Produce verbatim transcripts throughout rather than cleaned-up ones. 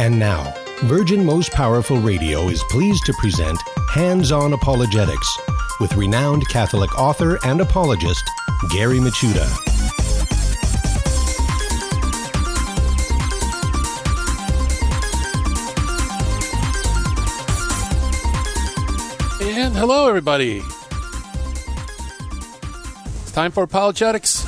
And now, Virgin Most Powerful Radio is pleased to present Hands-On Apologetics with renowned Catholic author and apologist, Gary Michuta. And hello, everybody. It's time for apologetics.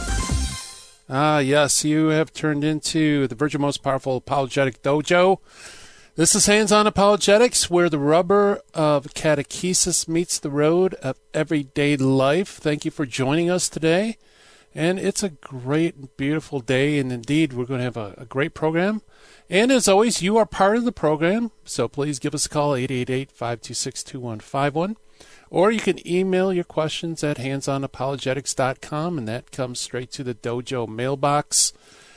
Ah, yes, you have turned into the Virgin Most Powerful Apologetic Dojo. This is Hands-On Apologetics, where the rubber of catechesis meets the road of everyday life. Thank you for joining us today. And it's a great, beautiful day, and indeed, we're going to have a, a great program. And as always, you are part of the program, so please give us a call, eight eight eight, five two six, two one five one. Or you can email your questions at hands on apologetics dot com, and that comes straight to the Dojo mailbox.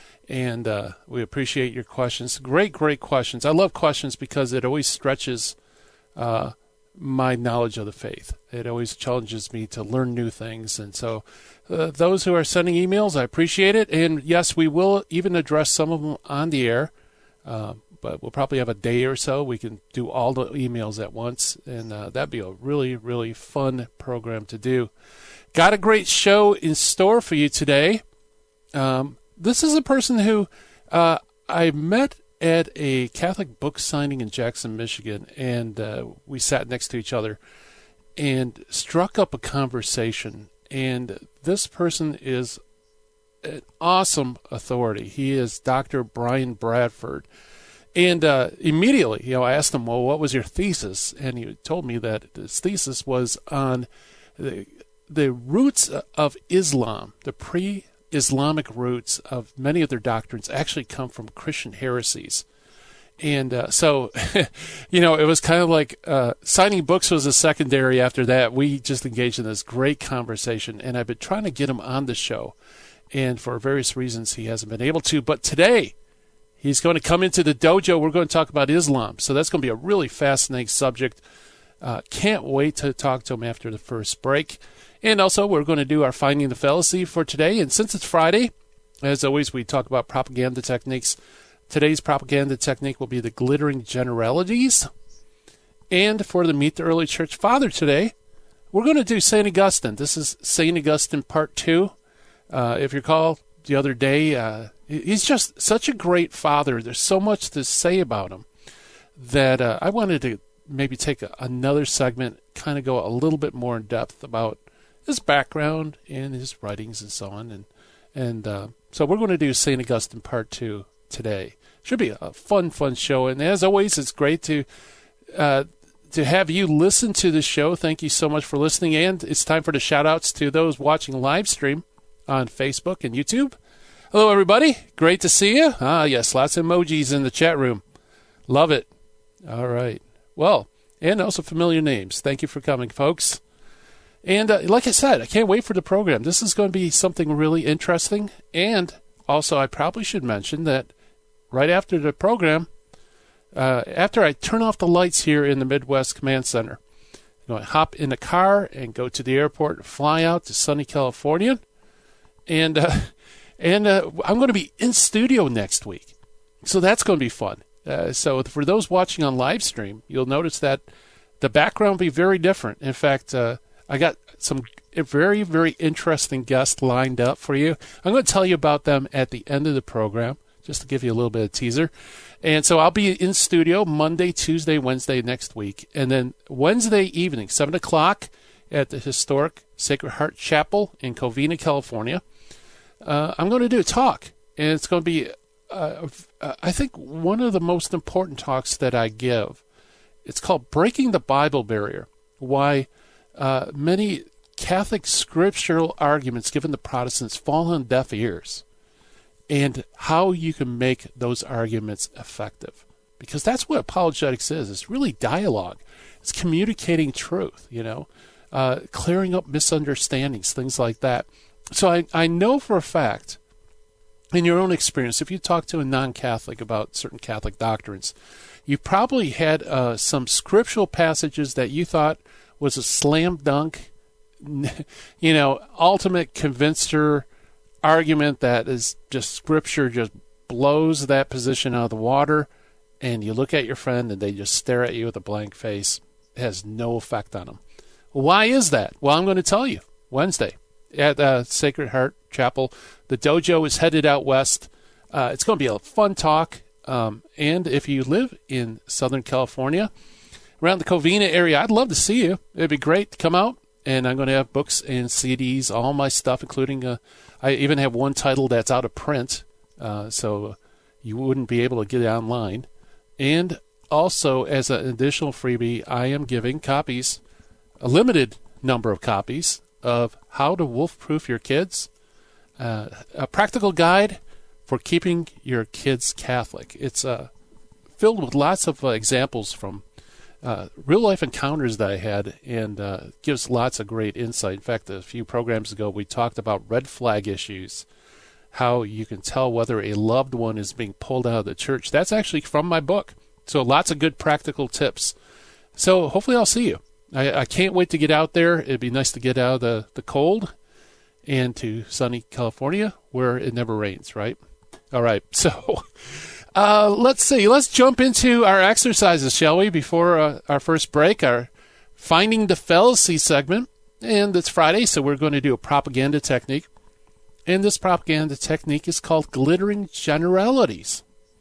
And uh, we appreciate your questions. Great, great questions. I love questions because it always stretches uh, my knowledge of the faith. It always challenges me to learn new things. And so uh, those who are sending emails, I appreciate it. And yes, we will even address some of them on the air. Uh, but we'll probably have a day or so. We can do all the emails at once, and uh, that'd be a really, really fun program to do. Got a great show in store for you today. Um, this is a person who uh, I met at a Catholic book signing in Jackson, Michigan, and uh, we sat next to each other and struck up a conversation. And this person is an awesome authority. He is Doctor Brian Bradford. And uh, immediately, you know, I asked him, well, what was your thesis? And he told me that his thesis was on the, the roots of Islam, the pre-Islamic roots of many of their doctrines actually come from Christian heresies. And uh, so, you know, it was kind of like uh, signing books was a secondary after that. We just engaged in this great conversation, and I've been trying to get him on the show. And for various reasons, he hasn't been able to. But today, he's going to come into the dojo. We're going to talk about Islam. So that's going to be a really fascinating subject. Uh, can't wait to talk to him after the first break. And also, we're going to do our Finding the Fallacy for today. And since it's Friday, as always, we talk about propaganda techniques. Today's propaganda technique will be the glittering generalities. And for the Meet the Early Church Father today, we're going to do Saint Augustine. This is Saint Augustine Part two. Uh, if you recall the other day, uh, he's just such a great father. There's so much to say about him that uh, I wanted to maybe take a, another segment, kind of go a little bit more in depth about his background and his writings and so on. And and uh, so we're going to do Saint Augustine Part two today. Should be a fun, fun show. And as always, it's great to uh, to have you listen to the show. Thank you so much for listening. And it's time for the shout-outs to those watching live stream on Facebook and YouTube. Hello, everybody. Great to see you. Ah, yes, lots of emojis in the chat room. Love it. All right. Well, and also familiar names. Thank you for coming, folks. And uh, like I said, I can't wait for the program. This is going to be something really interesting. And also, I probably should mention that right after the program, uh, after I turn off the lights here in the Midwest Command Center, I'm going to hop in the car and go to the airport and fly out to sunny California. And uh, and uh, I'm going to be in studio next week. So that's going to be fun. Uh, so for those watching on live stream, you'll notice that the background will be very different. In fact, uh, I got some very, very interesting guests lined up for you. I'm going to tell you about them at the end of the program, just to give you a little bit of teaser. And so I'll be in studio Monday, Tuesday, Wednesday next week. And then Wednesday evening, seven o'clock at the historic Sacred Heart Chapel in Covina, California. Uh, I'm going to do a talk, and it's going to be, uh, I think, one of the most important talks that I give. It's called Breaking the Bible Barrier, why uh, many Catholic scriptural arguments given to Protestants fall on deaf ears, and how you can make those arguments effective. Because that's what apologetics is. It's really dialogue. It's communicating truth, you know, uh, clearing up misunderstandings, things like that. So I, I know for a fact, in your own experience, if you talk to a non-Catholic about certain Catholic doctrines, you probably had uh, some scriptural passages that you thought was a slam dunk, you know, ultimate convincer argument that is just Scripture just blows that position out of the water, and you look at your friend and they just stare at you with a blank face, it has no effect on them. Why is that? Well, I'm going to tell you. Wednesday at uh, Sacred Heart Chapel, the dojo is headed out west. Uh, it's going to be a fun talk. Um, and if you live in Southern California, around the Covina area, I'd love to see you. It'd be great to come out. And I'm going to have books and C Ds, all my stuff, including uh, I even have one title that's out of print, uh, so you wouldn't be able to get it online. And also, as an additional freebie, I am giving copies, a limited number of copies, of How to Wolf-Proof Your Kids, uh, a practical guide for keeping your kids Catholic. It's uh, filled with lots of uh, examples from Uh, real-life encounters that I had, and uh, gives lots of great insight. In fact, a few programs ago, we talked about red flag issues, how you can tell whether a loved one is being pulled out of the church. That's actually from my book. So lots of good practical tips. So hopefully I'll see you. I, I can't wait to get out there. It'd be nice to get out of the, the cold and to sunny California, where it never rains, right? All right, so... Uh, let's see. Let's jump into our exercises, shall we, before uh, our first break, our Finding the Fallacy segment. And it's Friday, so we're going to do a propaganda technique. And this propaganda technique is called glittering generalities.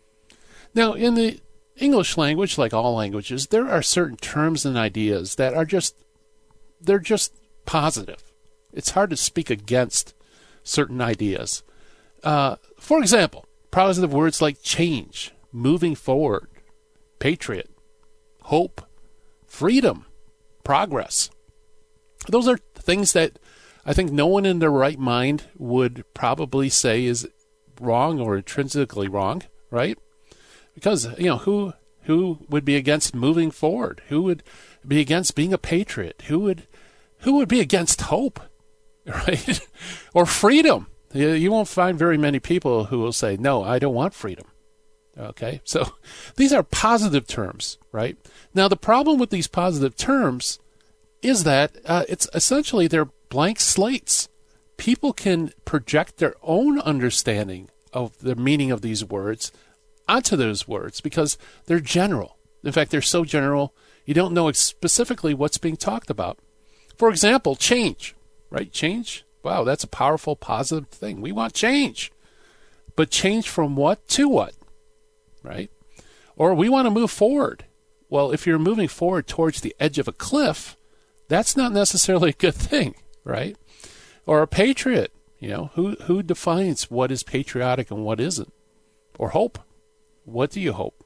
Now, in the English language, like all languages, there are certain terms and ideas that are just, they're just positive. It's hard to speak against certain ideas. Uh, for example, positive words like change, moving forward, patriot, hope, freedom, progress. Those are things that I think no one in their right mind would probably say is wrong or intrinsically wrong, right? Because, you know, who who would be against moving forward? Who would be against being a patriot? Who would who would be against hope, right? Or freedom? You won't find very many people who will say, no, I don't want freedom. Okay, so these are positive terms, right? Now, the problem with these positive terms is that uh, it's essentially they're blank slates. People can project their own understanding of the meaning of these words onto those words because they're general. In fact, they're so general, you don't know specifically what's being talked about. For example, change, right? Change. Wow, that's a powerful, positive thing. We want change. But change from what to what, right? Or we want to move forward. Well, if you're moving forward towards the edge of a cliff, that's not necessarily a good thing, right? Or a patriot, you know, who, who defines what is patriotic and what isn't? Or hope. What do you hope?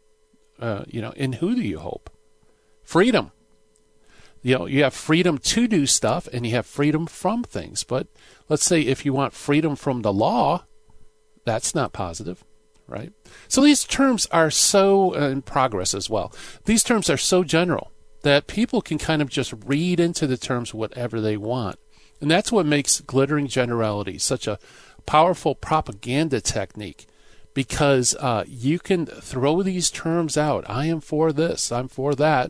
Uh, you know, in who do you hope? Freedom. You know, you have freedom to do stuff and you have freedom from things. But let's say if you want freedom from the law, that's not positive, right? So these terms are so, uh, in progress as well, these terms are so general that people can kind of just read into the terms whatever they want. And that's what makes glittering generality such a powerful propaganda technique, because uh, you can throw these terms out. I am for this, I'm for that.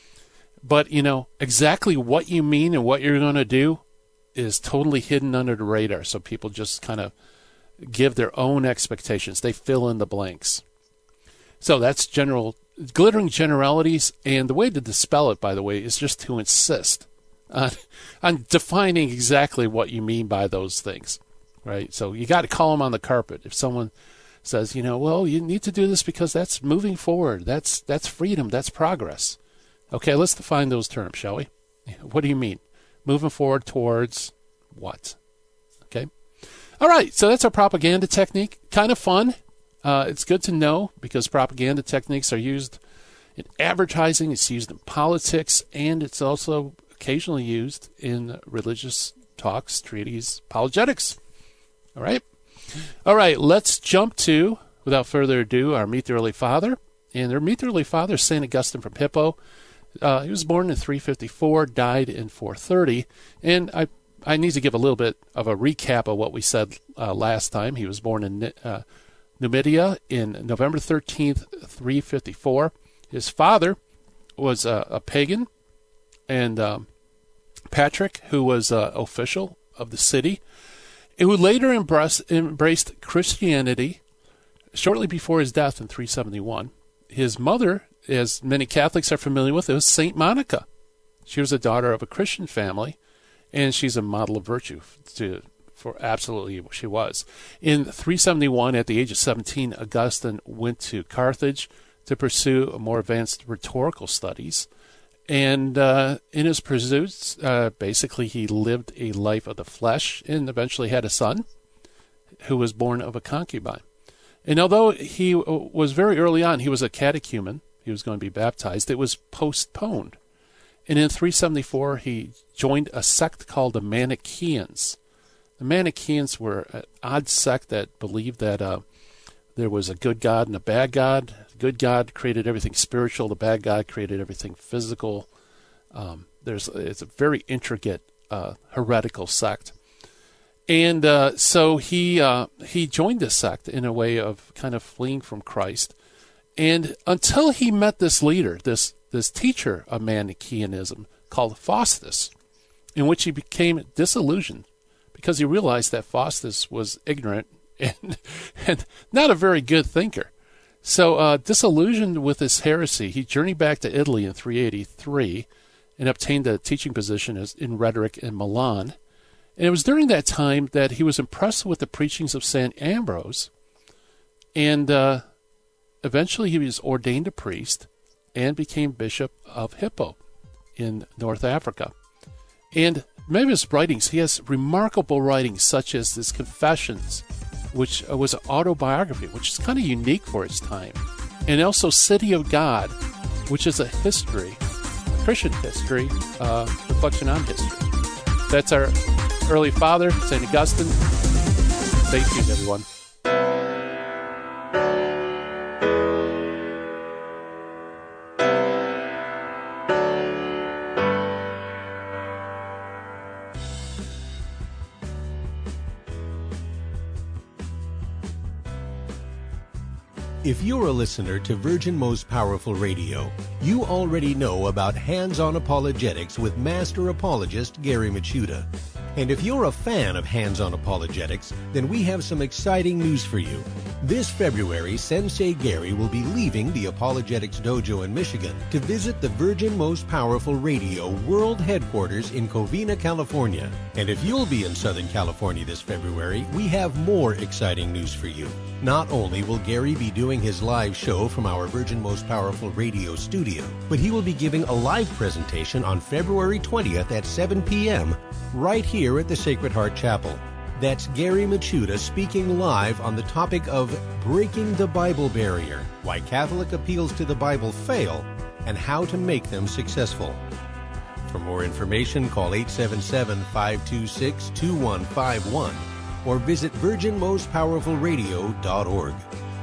But, you know, exactly what you mean and what you're going to do is totally hidden under the radar. So people just kind of give their own expectations. They fill in the blanks. So that's general, glittering generalities. And the way to dispel it, by the way, is just to insist on, on defining exactly what you mean by those things, right? So you got to call them on the carpet. If someone says, you know, well, you need to do this because that's moving forward. That's, that's freedom. That's progress. Okay, let's define those terms, shall we? What do you mean? Moving forward towards what? Okay. All right, so that's our propaganda technique. Kind of fun. Uh, it's good to know because propaganda techniques are used in advertising, it's used in politics, and it's also occasionally used in religious talks, treaties, apologetics. All right? All right, let's jump to, without further ado, our Meet the Early Father. And our Meet the Early Father is Saint Augustine from Hippo. Uh, he was born in three fifty-four, died in four thirty. And I I need to give a little bit of a recap of what we said uh, last time. He was born in uh, Numidia in November thirteenth, three fifty-four. His father was uh, a pagan, and um, Patrick, who was an uh, official of the city, who later embraced, embraced Christianity shortly before his death in three seventy-one. his mother, as many Catholics are familiar with, it was Saint Monica. She was a daughter of a Christian family, and she's a model of virtue to, for absolutely what she was. In three seventy-one, at the age of seventeen, Augustine went to Carthage to pursue more advanced rhetorical studies. And uh, in his pursuits, uh, basically he lived a life of the flesh and eventually had a son who was born of a concubine. And although he was very early on, he was a catechumen, he was going to be baptized, it was postponed. And in three seventy-four, he joined a sect called the Manichaeans. The Manichaeans were an odd sect that believed that uh, there was a good God and a bad God. The good God created everything spiritual. The bad God created everything physical. Um, there's It's a very intricate, uh, heretical sect. And uh, so he uh, he joined this sect in a way of kind of fleeing from Christ. And until he met this leader, this this teacher of Manichaeanism called Faustus, in which he became disillusioned because he realized that Faustus was ignorant and, and not a very good thinker. So uh, disillusioned with this heresy, he journeyed back to Italy in three eighty-three and obtained a teaching position as, in rhetoric in Milan. And it was during that time that he was impressed with the preachings of Saint Ambrose, and uh, eventually he was ordained a priest and became Bishop of Hippo in North Africa. And many of his writings, he has remarkable writings such as his Confessions, which was an autobiography, which is kind of unique for its time, and also City of God, which is a history, a Christian history, uh, reflection on history. That's our early father, Saint Augustine. Stay tuned, everyone. If you're a listener to Virgin Most Powerful Radio, you already know about Hands-On Apologetics with Master Apologist Gary Michuta. And if you're a fan of Hands-On Apologetics, then we have some exciting news for you. This February, Sensei Gary will be leaving the Apologetics Dojo in Michigan to visit the Virgin Most Powerful Radio World Headquarters in Covina, California. And if you'll be in Southern California this February, we have more exciting news for you. Not only will Gary be doing his live show from our Virgin Most Powerful Radio studio, but he will be giving a live presentation on February twentieth at seven p.m. right here at the Sacred Heart Chapel. That's Gary Michuta speaking live on the topic of Breaking the Bible Barrier, Why Catholic Appeals to the Bible Fail, and How to Make Them Successful. For more information, call eight seven seven, five two six, two one five one or visit virgin most powerful radio dot org.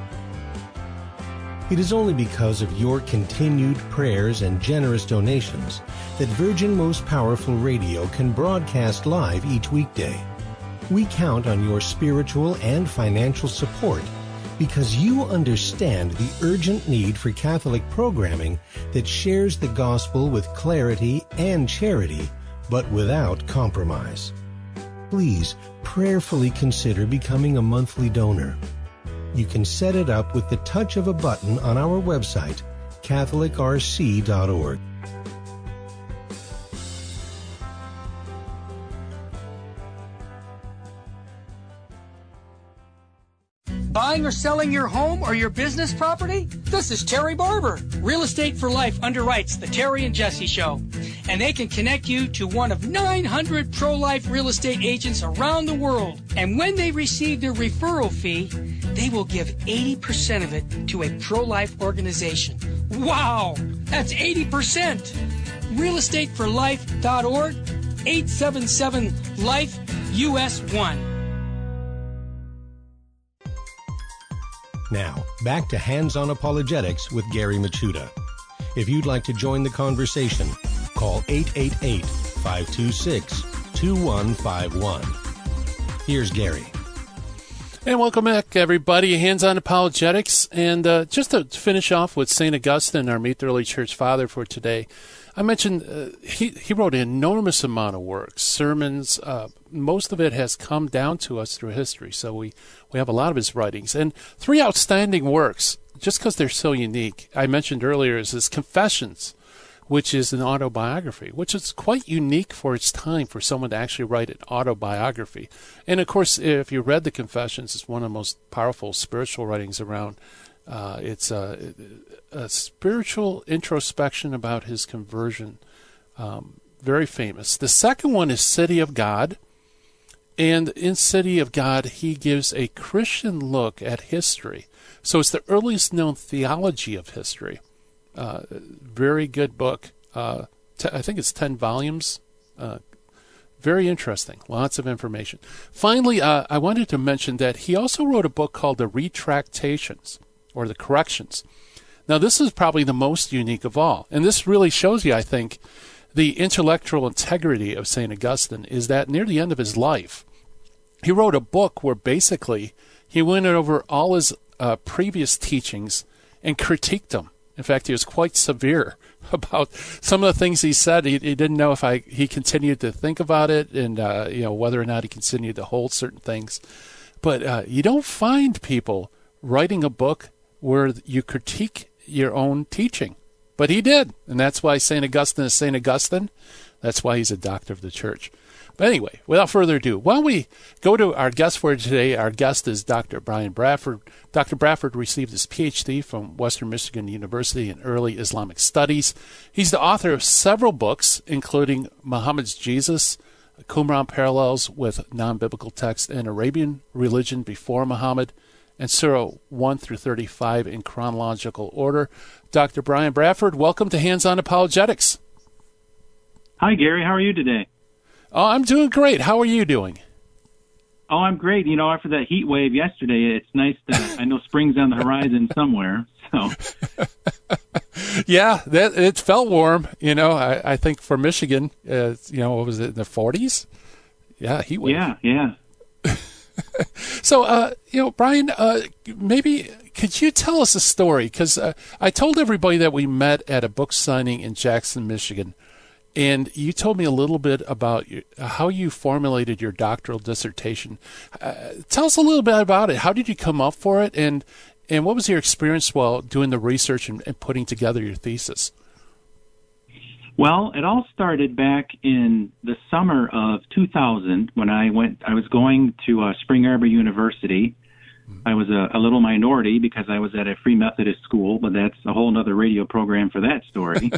It is only because of your continued prayers and generous donations that Virgin Most Powerful Radio can broadcast live each weekday. We count on your spiritual and financial support because you understand the urgent need for Catholic programming that shares the gospel with clarity and charity, but without compromise. Please prayerfully consider becoming a monthly donor. You can set it up with the touch of a button on our website, catholic r c dot org. Buying or selling your home or your business property? This is Terry Barber. Real Estate for Life underwrites the Terry and Jesse Show. And they can connect you to one of nine hundred pro-life real estate agents around the world. And when they receive their referral fee, they will give eighty percent of it to a pro-life organization. Wow! That's eighty percent! real estate for life dot org, eight seven seven, life, U S one. Now, back to Hands-On Apologetics with Gary Michuta. If you'd like to join the conversation, call eight eight eight, five two six, two one five one. Here's Gary. And welcome back, everybody. Hands-On Apologetics. And uh, just to finish off with Saint Augustine, our Meet the Early Church Father for today, I mentioned uh, he, he wrote an enormous amount of work, sermons. Uh, most of it has come down to us through history, so we, we have a lot of his writings. And three outstanding works just because they're so unique. I mentioned earlier is his Confessions, which is an autobiography, which is quite unique for its time for someone to actually write an autobiography. And, of course, if you read the Confessions, it's one of the most powerful spiritual writings around. Uh, it's a, a spiritual introspection about his conversion. Um, very famous. The second one is City of God. And in City of God, he gives a Christian look at history. So it's the earliest known theology of history. Uh, very good book. Uh, t- I think it's ten volumes. Uh, very interesting. Lots of information. Finally, uh, I wanted to mention that he also wrote a book called The Retractations, or The Corrections. Now, this is probably the most unique of all. And this really shows you, I think, the intellectual integrity of Saint Augustine is that near the end of his life, he wrote a book where basically he went over all his uh, previous teachings and critiqued them. In fact, he was quite severe about some of the things he said. He, he didn't know if I he continued to think about it and uh, you know whether or not he continued to hold certain things. But uh, you don't find people writing a book where you critique your own teaching. But he did, and that's why Saint Augustine is Saint Augustine. That's why he's a doctor of the church. But anyway, without further ado, why don't we go to our guest for today. Our guest is Doctor Brian Bradford. Doctor Bradford received his P H D from Western Michigan University in Early Islamic Studies. He's the author of several books, including Muhammad's Jesus, Qumran Parallels with Non-Biblical Texts, and Arabian Religion Before Muhammad, and Surah one through thirty-five in chronological order. Doctor Brian Bradford, welcome to Hands On Apologetics. Hi, Gary. How are you today? Oh, I'm doing great. How are you doing? Oh, I'm great. You know, after that heat wave yesterday, it's nice to, I know spring's on the horizon somewhere. So, yeah, that, it felt warm. You know, I, I think for Michigan, uh, you know, what was it, in the forties? Yeah, heat wave. Yeah, yeah. So, uh, you know, Brian, uh, maybe could you tell us a story? Because uh, I told everybody that we met at a book signing in Jackson, Michigan, and you told me a little bit about your, how you formulated your doctoral dissertation. Uh, tell us a little bit about it. How did you come up for it, and and what was your experience while doing the research and, and putting together your thesis? Well, it all started back in the summer of two thousand when I went. I was going to uh, Spring Arbor University. I was a, a little minority because I was at a Free Methodist school, but that's a whole other radio program for that story.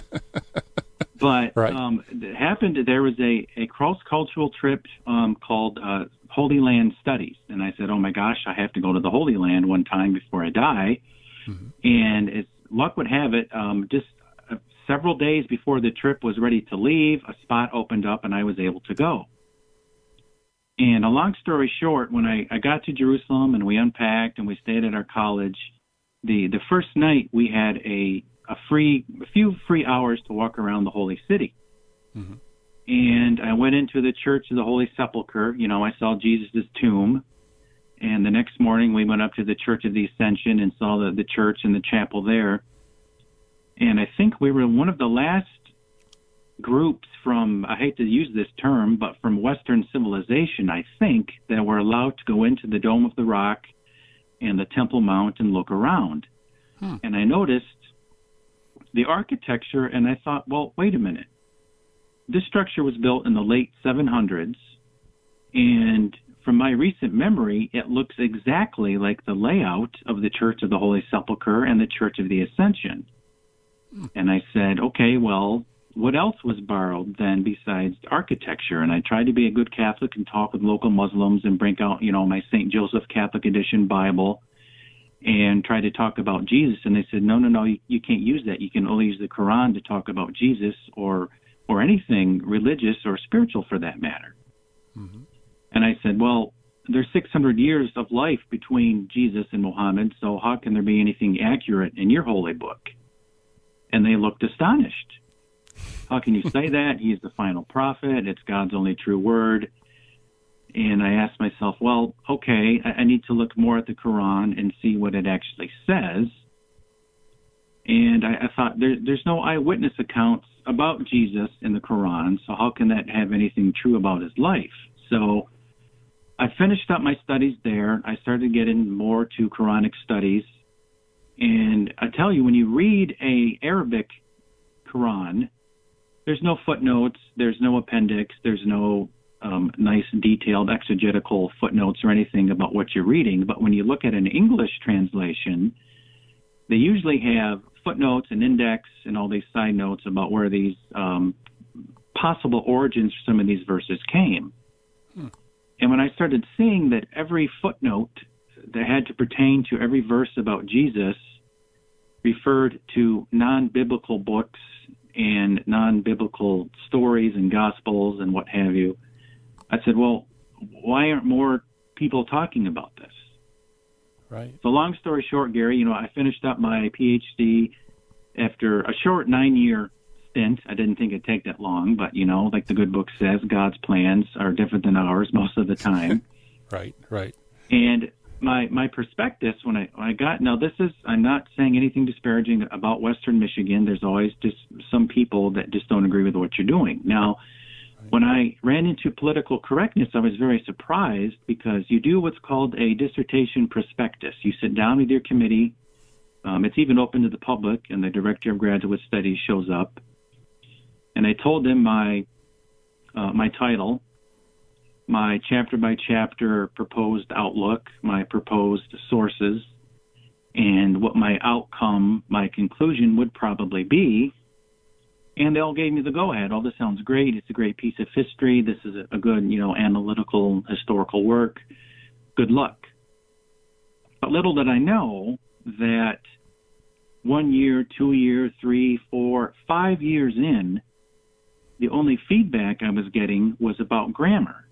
But right. um, it happened, there was a, a cross-cultural trip um, called uh, Holy Land Studies. And I said, oh, my gosh, I have to go to the Holy Land one time before I die. Mm-hmm. And as luck would have it, um, just uh, several days before the trip was ready to leave, a spot opened up and I was able to go. And a long story short, when I, I got to Jerusalem and we unpacked and we stayed at our college, the, the first night we had a a free, a few free hours to walk around the Holy City. Mm-hmm. And I went into the Church of the Holy Sepulchre. You know, I saw Jesus' tomb. And the next morning we went up to the Church of the Ascension and saw the, the church and the chapel there. And I think we were one of the last groups from, I hate to use this term, but from Western civilization, I think, that were allowed to go into the Dome of the Rock and the Temple Mount and look around. Hmm. And I noticed the architecture, and I thought, well, wait a minute. This structure was built in the late seven hundreds, and from my recent memory, it looks exactly like the layout of the Church of the Holy Sepulchre and the Church of the Ascension. Hmm. And I said, okay, well, what else was borrowed then besides architecture? And I tried to be a good Catholic and talk with local Muslims and bring out, you know, my Saint Joseph Catholic Edition Bible and try to talk about Jesus. And they said, no, no, no, you, you can't use that. You can only use the Quran to talk about Jesus or or anything religious or spiritual for that matter. Mm-hmm. And I said, well, there's six hundred years of life between Jesus and Muhammad, so how can there be anything accurate in your holy book? And they looked astonished. How can you say that? He is the final prophet. It's God's only true word. And I asked myself, well, okay, I need to look more at the Quran and see what it actually says. And I, I thought, there, there's no eyewitness accounts about Jesus in the Quran, so how can that have anything true about his life? So I finished up my studies there. I started getting more to Quranic studies. And I tell you, when you read a Arabic Quran, there's no footnotes, there's no appendix, there's no um, nice detailed exegetical footnotes or anything about what you're reading. But when you look at an English translation, they usually have footnotes and index and all these side notes about where these um, possible origins for some of these verses came. Hmm. And when I started seeing that every footnote that had to pertain to every verse about Jesus referred to non-biblical books and non-biblical stories and gospels and what have you, I said, well, why aren't more people talking about this? Right. So long story short, Gary, you know, I finished up my P H D after a short nine-year stint. I didn't think it'd take that long, but, you know, like the good book says, God's plans are different than ours most of the time. Right, right. And my my perspectives when I when I got now this is I'm not saying anything disparaging about Western Michigan. There's always just some people that just don't agree with what you're doing. Now, right. When I ran into political correctness, I was very surprised because you do what's called a dissertation prospectus. You sit down with your committee. Um, it's even open to the public, and the Director of Graduate Studies shows up. And I told them my uh, my title, my chapter-by-chapter proposed outlook, my proposed sources, and what my outcome, my conclusion would probably be. And they all gave me the go-ahead. Oh, this sounds great. It's a great piece of history. This is a good, you know, analytical, historical work. Good luck. But little did I know that one year, two years, three, four, five years in, the only feedback I was getting was about grammar.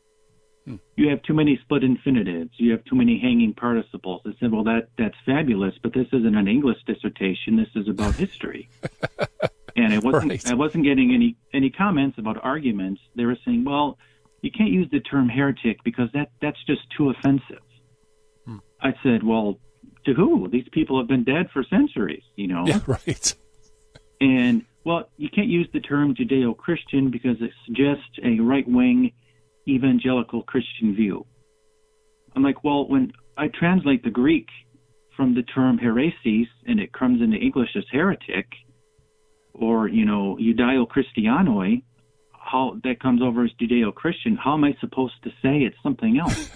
You have too many split infinitives. You have too many hanging participles. I said, well, that that's fabulous, but this isn't an English dissertation. This is about history. And I wasn't right. I wasn't getting any, any comments about arguments. They were saying, well, you can't use the term heretic because that, that's just too offensive. Hmm. I said, well, to who? These people have been dead for centuries, you know? Yeah, right. And, well, you can't use the term Judeo-Christian because it suggests a right-wing evangelical Christian view. I'm like, well, when I translate the Greek from the term heresis and it comes into English as heretic, or, you know, Judeo-Christianoi, how that comes over as Judeo-Christian, how am I supposed to say it's something else?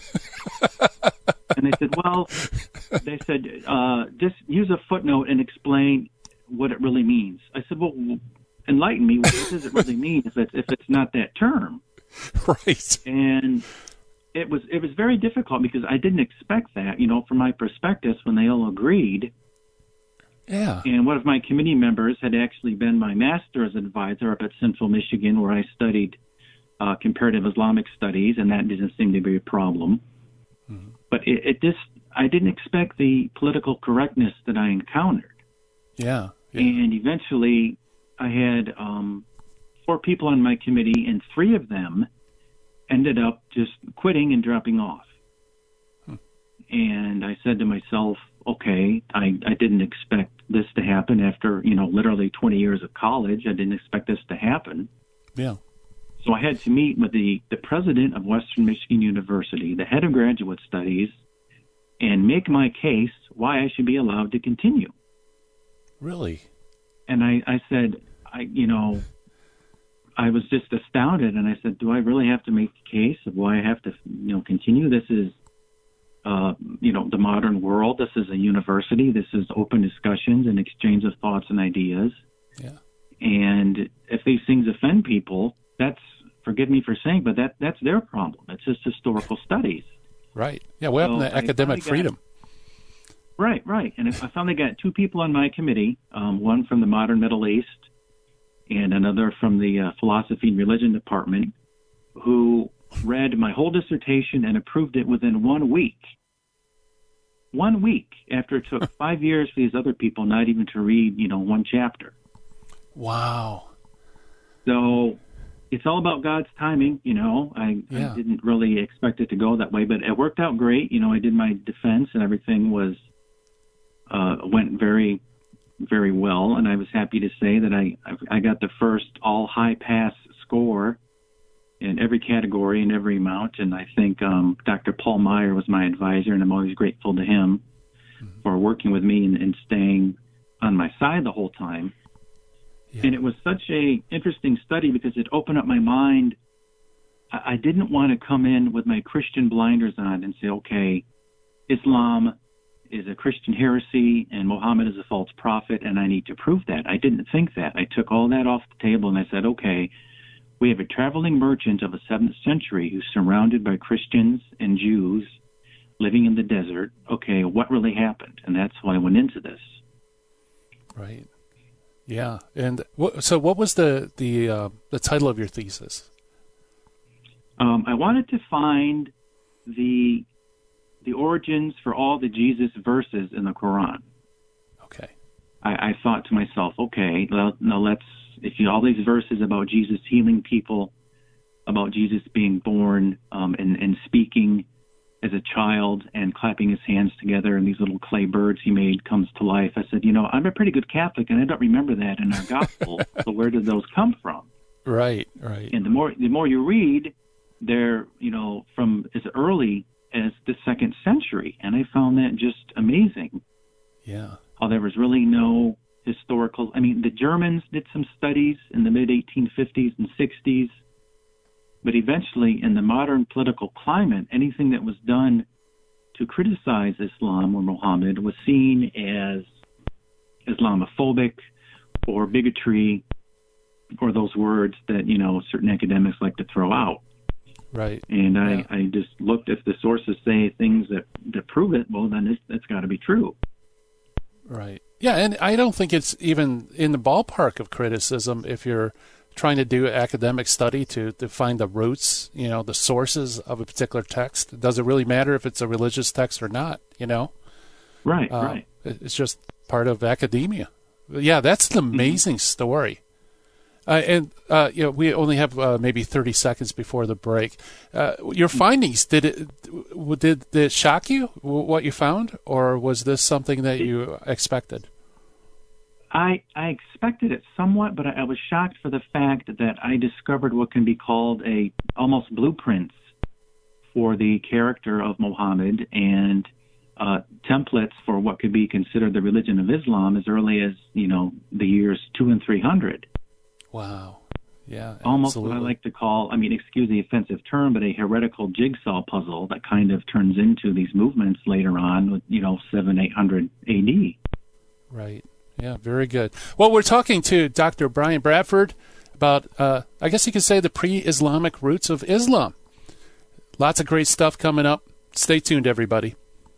And they said, well, they said, uh, just use a footnote and explain what it really means. I said, well, enlighten me. What does it really mean if it's, if it's not that term? Right. And it was it was very difficult because I didn't expect that, you know, from my perspectives when they all agreed. Yeah. And one of my committee members had actually been my master's advisor up at Central Michigan, where I studied uh, comparative Islamic studies, and that didn't seem to be a problem. Mm-hmm. But it, it just I didn't expect the political correctness that I encountered. Yeah. yeah. And eventually I had um, four people on my committee, and three of them ended up just quitting and dropping off. Hmm. And I said to myself, okay, I, I didn't expect this to happen after, you know, literally twenty years of college. I didn't expect this to happen. Yeah. So I had to meet with the, the president of Western Michigan University, the head of graduate studies, and make my case why I should be allowed to continue. Really? And I, I said, I, you know, I was just astounded, and I said, do I really have to make the case of why I have to, you know, continue? This is, uh, you know, the modern world. This is a university. This is open discussions and exchange of thoughts and ideas. Yeah. And if these things offend people, that's, forgive me for saying, but that that's their problem. It's just historical studies. Right. Yeah, what happened so to academic freedom? Got, right, right. And I finally got two people on my committee, um, one from the Modern Middle East and another from the uh, Philosophy and Religion Department, who read my whole dissertation and approved it within one week. One week after it took five years for these other people not even to read, you know, one chapter. Wow. So it's all about God's timing, you know. I, yeah. I didn't really expect it to go that way, but it worked out great. You know, I did my defense and everything was uh, went very very well, and I was happy to say that I I got the first all high pass score in every category and every amount, and I think um, Doctor Paul Meyer was my advisor, and I'm always grateful to him. mm-hmm. for working with me and, and staying on my side the whole time. Yeah. And it was such a interesting study because it opened up my mind. I, I didn't want to come in with my Christian blinders on and say, okay, Islam is a Christian heresy and Muhammad is a false prophet, and I need to prove that. I didn't think that. I took all that off the table and I said, okay, we have a traveling merchant of the seventh century who's surrounded by Christians and Jews living in the desert. Okay, what really happened? And that's why I went into this. Right. Yeah. And what, so what was the the uh, the title of your thesis? Um, I wanted to find the the origins for all the Jesus verses in the Quran. Okay. I, I thought to myself, okay, well, now let's, if you all these verses about Jesus healing people, about Jesus being born um, and, and speaking as a child and clapping his hands together and these little clay birds he made comes to life. I said, you know, I'm a pretty good Catholic and I don't remember that in our gospel. So where did those come from? Right, right. And the more the more you read, they're, you know, from as early as the second century, and I found that just amazing. Yeah. How there was really no historical, I mean, the Germans did some studies in the mid eighteen fifties and sixties, but eventually in the modern political climate, anything that was done to criticize Islam or Muhammad was seen as Islamophobic or bigotry or those words that, you know, certain academics like to throw out. Right. And I, yeah. I just looked, if the sources say things that, that prove it, well, then it's, it's got to be true. Right. Yeah, and I don't think it's even in the ballpark of criticism if you're trying to do academic study to, to find the roots, you know, the sources of a particular text. Does it really matter if it's a religious text or not, you know? Right, uh, right. It's just part of academia. Yeah, that's an amazing mm-hmm. story. Uh, and, uh, you know, we only have uh, maybe thirty seconds before the break. Uh, your findings, did it, did, did it shock you, what you found, or was this something that you expected? I, I expected it somewhat, but I, I was shocked for the fact that I discovered what can be called a almost blueprints for the character of Muhammad and uh, templates for what could be considered the religion of Islam as early as, you know, the years two and three hundred. Wow. Yeah, almost absolutely. what I like to call, I mean, excuse the offensive term, but a heretical jigsaw puzzle that kind of turns into these movements later on with, you know, seven, eight hundred A D. Right. Yeah, very good. Well, we're talking to Doctor Brian Bradford about, uh, I guess you could say, the pre-Islamic roots of Islam. Lots of great stuff coming up. Stay tuned, everybody.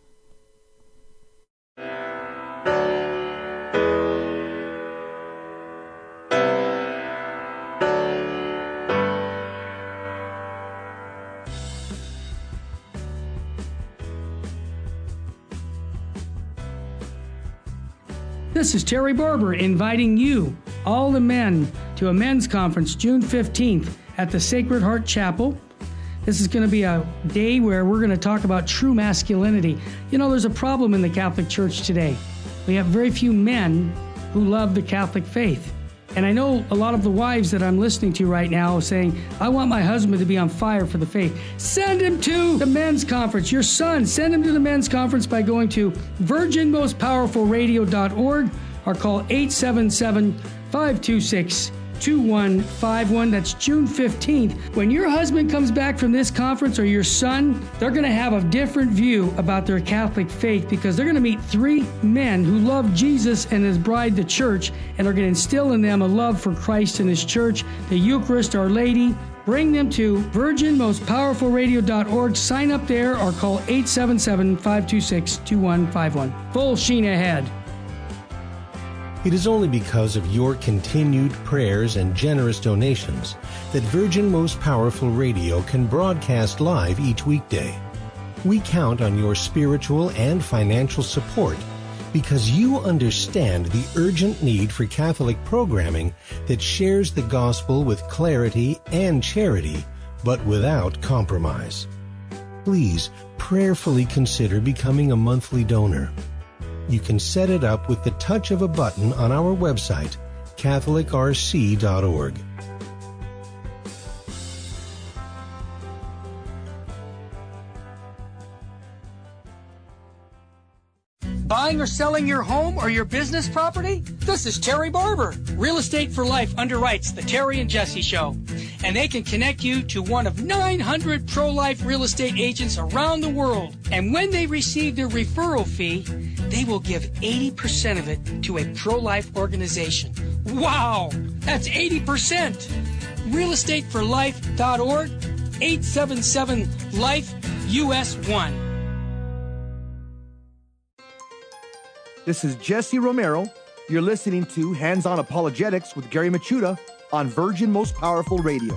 This is Terry Barber inviting you, all the men, to a men's conference June fifteenth at the Sacred Heart Chapel. This is going to be a day where we're going to talk about true masculinity. You know, there's a problem in the Catholic Church today. We have very few men who love the Catholic faith. And I know a lot of the wives that I'm listening to right now are saying, I want my husband to be on fire for the faith. Send him to the men's conference. Your son, send him to the men's conference by going to virgin most powerful radio dot org or call eight seven seven, five two six, two one five one. That's June fifteenth. When your husband comes back from this conference or your son, they're going to have a different view about their Catholic faith because they're going to meet three men who love Jesus and his bride, the church, and are going to instill in them a love for Christ and his church, the Eucharist, Our Lady. Bring them to virgin most powerful radio dot org. Sign up there or call eight seven seven, five two six, two one five one. Full sheen ahead. It is only because of your continued prayers and generous donations that Virgin Most Powerful Radio can broadcast live each weekday. We count on your spiritual and financial support because you understand the urgent need for Catholic programming that shares the gospel with clarity and charity, but without compromise. Please prayerfully consider becoming a monthly donor. You can set it up with the touch of a button on our website, catholic r c dot org. Buying or selling your home or your business property? This is Terry Barber. Real Estate for Life underwrites the Terry and Jesse Show. And they can connect you to one of nine hundred pro-life real estate agents around the world. And when they receive their referral fee, they will give eighty percent of it to a pro-life organization. Wow! That's eighty percent! real estate for life dot org, eight seven seven, life, U S one. This is Jesse Romero. You're listening to Hands-On Apologetics with Gary Machuda on Virgin Most Powerful Radio.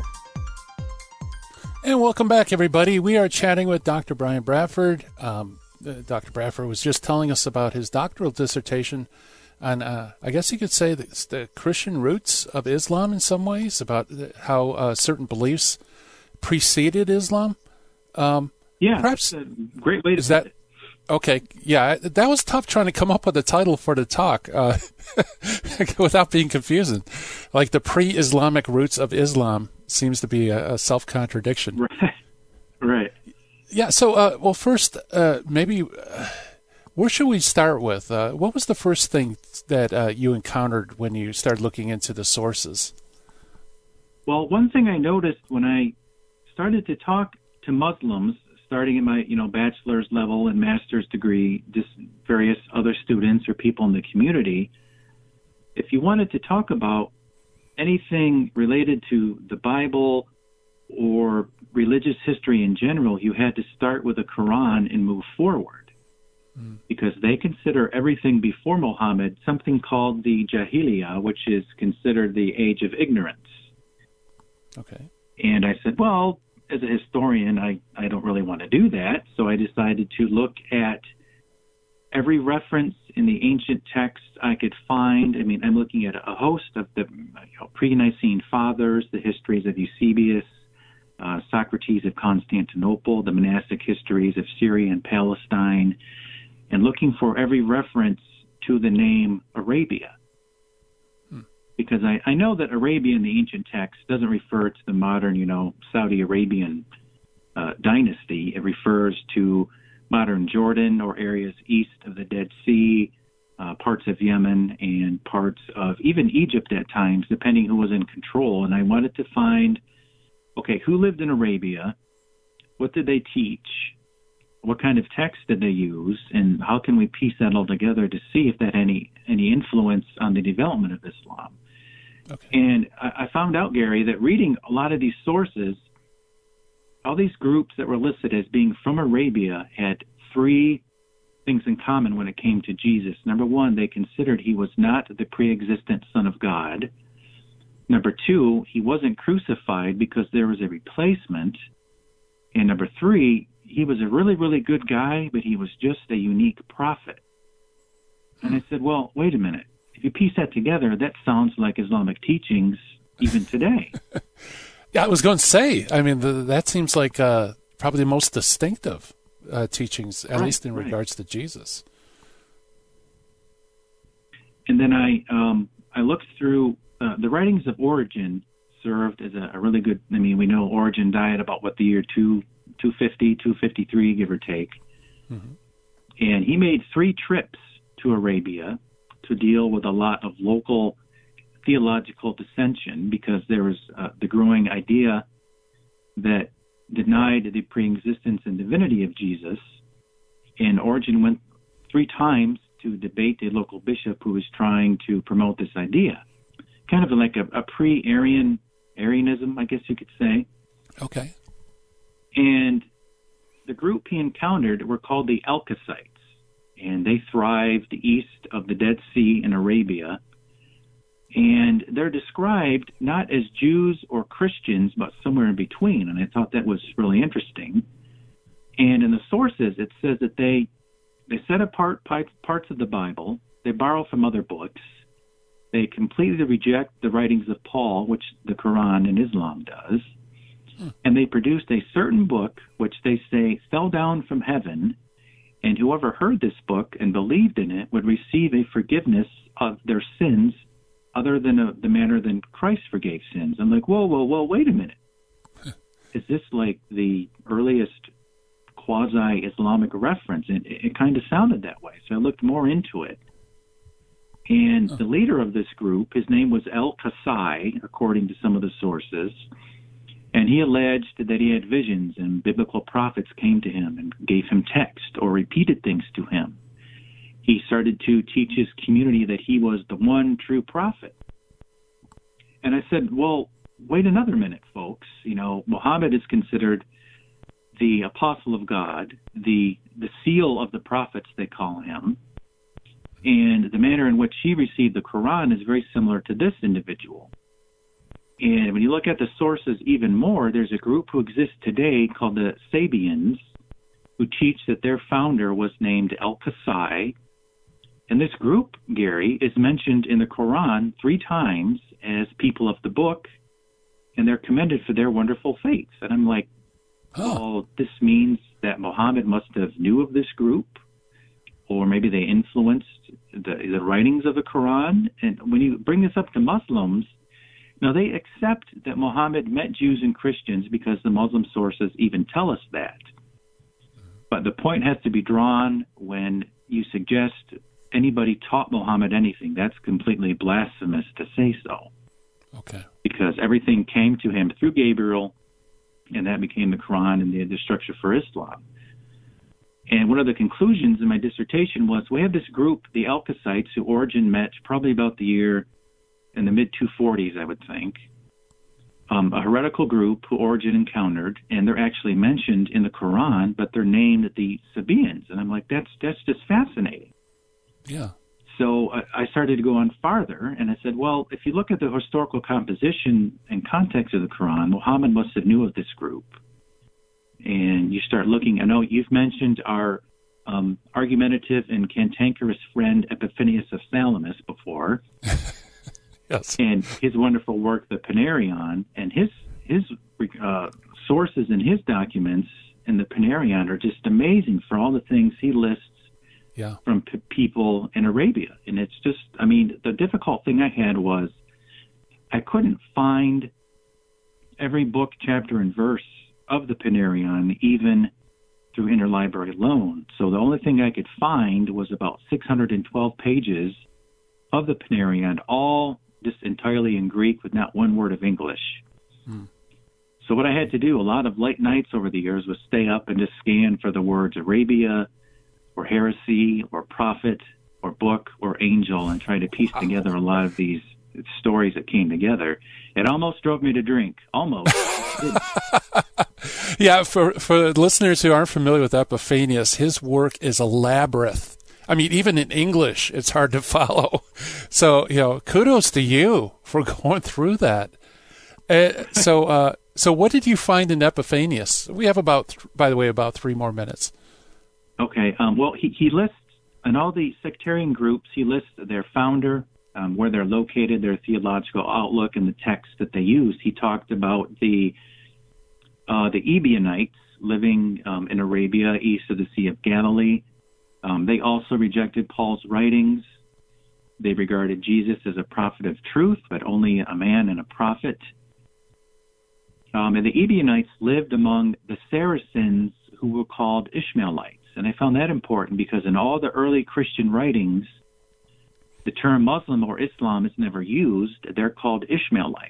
And welcome back, everybody. We are chatting with Doctor Brian Bradford. Um, uh, Doctor Bradford was just telling us about his doctoral dissertation on, uh, I guess you could say, the, the Christian roots of Islam in some ways, about how uh, certain beliefs preceded Islam. Um, yeah, perhaps that's a great way to is that it. Okay, yeah, that was tough trying to come up with a title for the talk uh, without being confusing. Like the pre-Islamic roots of Islam seems to be a, a self-contradiction. Right. Right. Yeah. So, uh, well, first, uh, maybe uh, where should we start with? Uh, what was the first thing that uh, you encountered when you started looking into the sources? Well, one thing I noticed when I started to talk to Muslims, starting at my, you know, bachelor's level and master's degree, just various other students or people in the community, if you wanted to talk about anything related to the Bible or religious history in general, you had to start with the Quran and move forward. Mm. Because they consider everything before Muhammad something called the Jahiliyyah, which is considered the age of ignorance. Okay. And I said, well, as a historian, I, I don't really want to do that. So I decided to look at every reference in the ancient texts I could find. I mean, I'm looking at a host of the you know, pre-Nicene fathers, the histories of Eusebius, uh, Socrates of Constantinople, the monastic histories of Syria and Palestine, and looking for every reference to the name Arabia. Because I, I know that Arabia in the ancient text doesn't refer to the modern, you know, Saudi Arabian uh, dynasty. It refers to modern Jordan or areas east of the Dead Sea, uh, parts of Yemen, and parts of even Egypt at times, depending who was in control. And I wanted to find, okay, who lived in Arabia? What did they teach? What kind of text did they use? And how can we piece that all together to see if that had any, any influence on the development of Islam? Okay. And I found out, Gary, that reading a lot of these sources, all these groups that were listed as being from Arabia had three things in common when it came to Jesus. Number one, they considered he was not the pre-existent Son of God. Number two, he wasn't crucified because there was a replacement. And number three, he was a really, really good guy, but he was just a unique prophet. And I said, well, wait a minute. If you piece that together, that sounds like Islamic teachings even today. Yeah, I was going to say, I mean, the, that seems like uh, probably the most distinctive uh, teachings, at right, least in right. regards to Jesus. And then I um, I looked through uh, the writings of Origen served as a, a really good, I mean, we know Origen died about, what, the year two, two fifty, two fifty-three, give or take. Mm-hmm. And he made three trips to Arabia to deal with a lot of local theological dissension, because there was uh, the growing idea that denied the preexistence and divinity of Jesus. And Origen went three times to debate a local bishop who was trying to promote this idea. Kind of like a, a pre-Arian, Arianism, I guess you could say. Okay. And the group he encountered were called the Alkacites. And they thrived east of the Dead Sea in Arabia. And they're described not as Jews or Christians, but somewhere in between. And I thought that was really interesting. And in the sources, it says that they they set apart parts of the Bible. They borrow from other books. They completely reject the writings of Paul, which the Quran in Islam does. Hmm. And they produced a certain book, which they say fell down from heaven, and whoever heard this book and believed in it would receive a forgiveness of their sins other than a, the manner than Christ forgave sins. I'm like, whoa, whoa, whoa, wait a minute. Is this like the earliest quasi-Islamic reference. And it, it kind of sounded that way. So I looked more into it. And the leader of this group, his name was El-Kasai, according to some of the sources. And he alleged that he had visions and biblical prophets came to him and gave him text or repeated things to him. He started to teach his community that he was the one true prophet. And I said, well, wait another minute, folks. You know, Muhammad is considered the apostle of God, the the seal of the prophets, they call him. And the manner in which he received the Quran is very similar to this individual. And when you look at the sources even more, there's a group who exists today called the Sabians, who teach that their founder was named El-Kasai. And this group, Gary, is mentioned in the Quran three times as people of the book, and they're commended for their wonderful faith. And I'm like, oh, oh this means that Muhammad must have knew of this group, or maybe they influenced the, the writings of the Quran. And when you bring this up to Muslims, now they accept that Muhammad met Jews and Christians because the Muslim sources even tell us that. But the point has to be drawn when you suggest anybody taught Muhammad anything. That's completely blasphemous to say so. Okay. Because everything came to him through Gabriel, and that became the Quran and the, the structure for Islam. And one of the conclusions in my dissertation was we have this group, the Al-Qasites, who Origen met probably about the year in the mid two forties, I would think. Um, a heretical group who Origen encountered, and they're actually mentioned in the Quran, but they're named the Sabians. And I'm like, that's that's just fascinating. Yeah. So I, I started to go on farther, and I said, well, if you look at the historical composition and context of the Quran, Muhammad must have knew of this group. And you start looking, I know you've mentioned our um, argumentative and cantankerous friend Epiphanius of Salamis before. Yes. And his wonderful work, the Panarion, and his his uh, sources in his documents in the Panarion are just amazing for all the things he lists yeah. from p- people in Arabia. And it's just, I mean, the difficult thing I had was I couldn't find every book, chapter, and verse of the Panarion, even through interlibrary alone. So the only thing I could find was about six hundred twelve pages of the Panarion, all just entirely in Greek with not one word of English. Hmm. So what I had to do a lot of late nights over the years was stay up and just scan for the words Arabia or heresy or prophet or book or angel and try to piece together a lot of these stories that came together. It almost drove me to drink. Almost. Yeah, for, for listeners who aren't familiar with Epiphanius, his work is a labyrinth. I mean, even in English, it's hard to follow. So, you know, kudos to you for going through that. Uh, so, uh, so what did you find in Epiphanius? We have about, th- by the way, about three more minutes. Okay. Um, well, he, he lists, in all the sectarian groups, he lists their founder, um, where they're located, their theological outlook, and the text that they used. He talked about the uh, the Ebionites living um, in Arabia, east of the Sea of Galilee. Um, they also rejected Paul's writings. They regarded Jesus as a prophet of truth, but only a man and a prophet. Um, and the Ebionites lived among the Saracens, who were called Ishmaelites. And I found that important because in all the early Christian writings, the term Muslim or Islam is never used. They're called Ishmaelites.